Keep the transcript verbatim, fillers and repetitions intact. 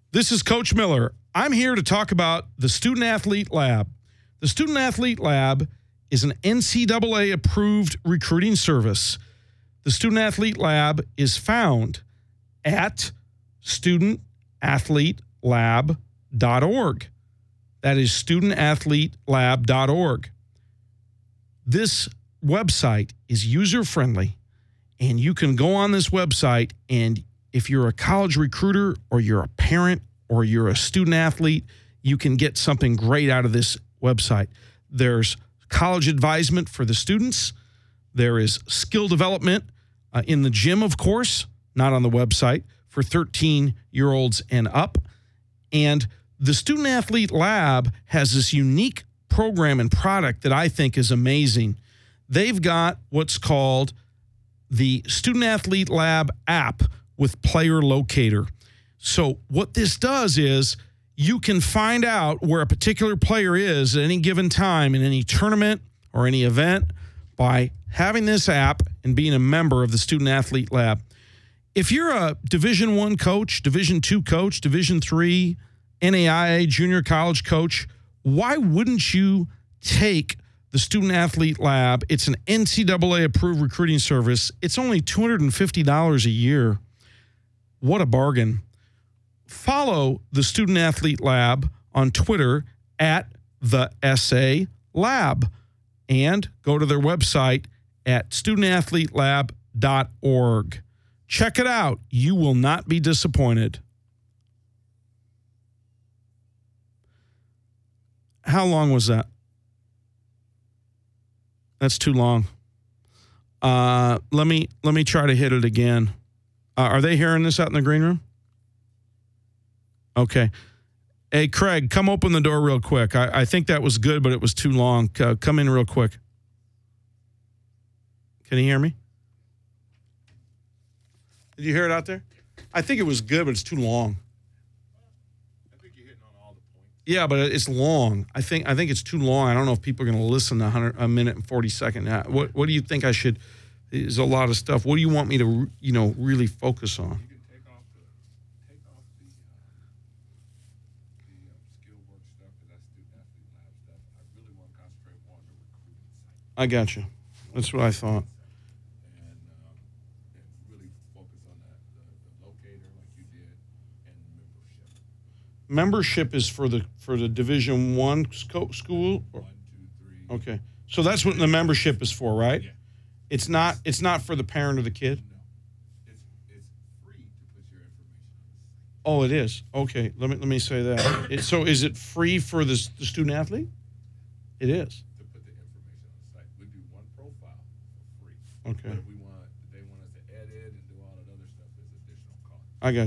This is Coach Miller. I'm here to talk about the Student Athlete Lab. The Student Athlete Lab is an N C double A approved recruiting service. The Student Athlete Lab is found at student athlete lab dot org. That is student athlete lab dot org. This website is user-friendly, and you can go on this website, and if you're a college recruiter or you're a parent or you're a student athlete, you can get something great out of this website. There's college advisement for the students. There is skill development uh, in the gym, of course, not on the website, for thirteen-year-olds and up. And the Student Athlete Lab has this unique program and product that I think is amazing. They've got what's called the Student Athlete Lab app with Player Locator. So what this does is you can find out where a particular player is at any given time in any tournament or any event by having this app and being a member of the Student Athlete Lab. If you're a Division One coach, Division Two coach, Division Three, N A I A junior college coach, why wouldn't you take the Student Athlete Lab? It's an N C double A approved recruiting service. It's only two hundred fifty dollars a year. What a bargain. Follow the Student Athlete Lab on Twitter at the S A Lab and go to their website at student athlete lab dot org. Check it out. You will not be disappointed. How long was that? That's too long. Uh, let me let me try to hit it again. Uh, are they hearing this out in the green room? Okay. Hey, Craig, come open the door real quick. I, I think that was good, but it was too long. Uh, come in real quick. Can you hear me? Did you hear it out there? I think it was good, but it's too long. I think you're hitting on all the points. Yeah, but it's long. I think I think it's too long. I don't know if people are going to listen to one hundred, a minute and forty seconds. What What do you think I should? There's a lot of stuff. What do you want me to, you know, really focus on? You can take off the take off the uh, the uh, skill work stuff, because that's student athlete lab stuff. I really want to concentrate more on the recruiting side. I got you. That's what I thought. And, um, and really focus on that the, the locator like you did, and membership. Membership is for the for the Division One sco- school. One, two, three. Okay, so that's what the membership is for, right? Yeah. It's not. It's not for the parent or the kid. No, it's it's free to put your information on the site. Oh, it is. Okay, let me let me say that. It, so, is it free for the, the student athlete? It is. To put the information on the site, we do one profile for free. Okay, But if we want, if they want us to edit and do all that other stuff, there's additional cost. I got